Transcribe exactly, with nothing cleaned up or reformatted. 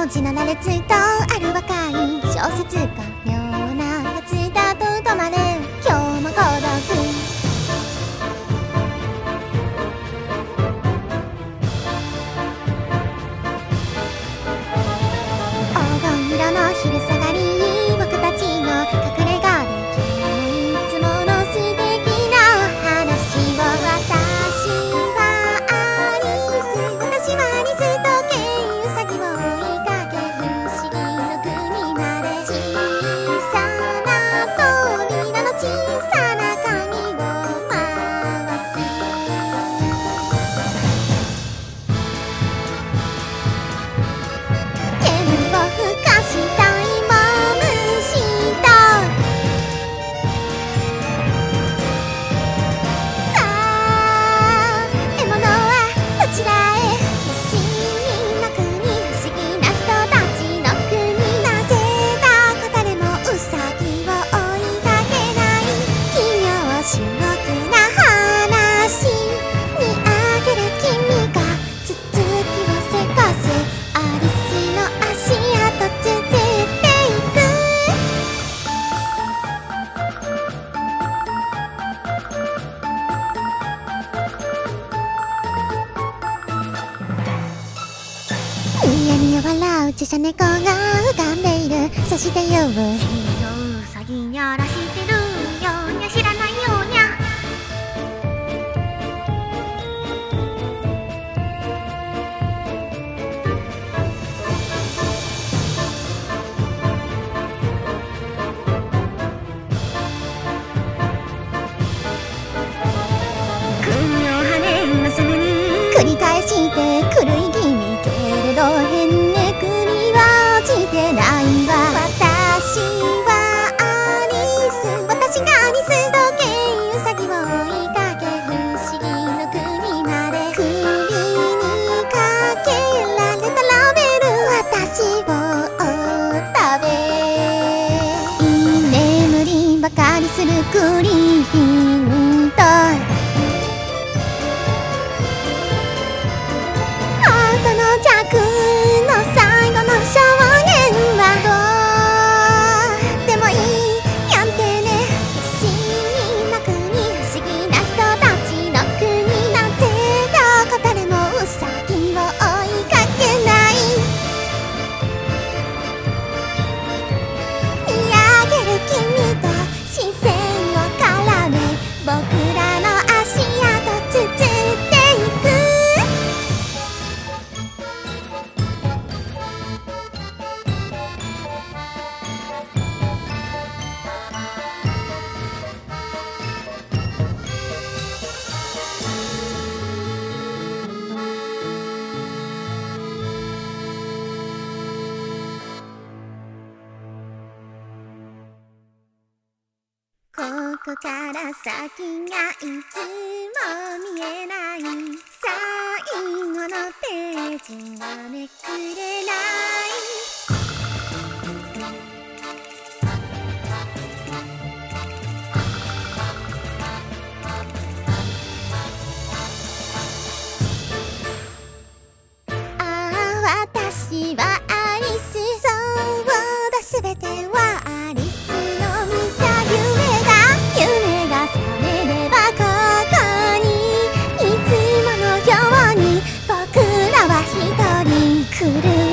文字の羅列とある若い小説が妙なやつだと止まれ今日も孤独黄金色の昼下がり僕たちの隠れ家でいつもの素敵な話を私はアリス私はアリスとケイウサギを追いかけ不思議の国まで小さな扉の小さな鍵を回す煙をふかした芋虫とさあ獲物はどちらへ不思議な国不思議な人たちの国なぜだか誰もウサギを追いかけない奇妙至極な話見上げる君が続きをせかすアリスの足跡続いていくニヤニヤ笑う小さ猫が浮かんでいるそして言うウサギにゃらしてるよにゃ知らないよにゃ国を跳ねますのに繰り返して狂い気味けれど変ね国は落ちてないわ私はアリス私がアリスとケイウサギを追いかけ不思議の国まで首にかけられたラベル私を追うたべ居眠りばかりするクリヒント本当の弱の最後の少年はどうでもいいやんてね不思議な国不思議な人たちの国なぜだか誰もウサギを追いかけない見上げる君と視線を絡め僕らの足跡続いていくここから先がいつも見えない最後のページがめくれないああ私はアリスそうだすべてはアリスの見た夢が夢が覚めればここにいつものように僕らは一人来る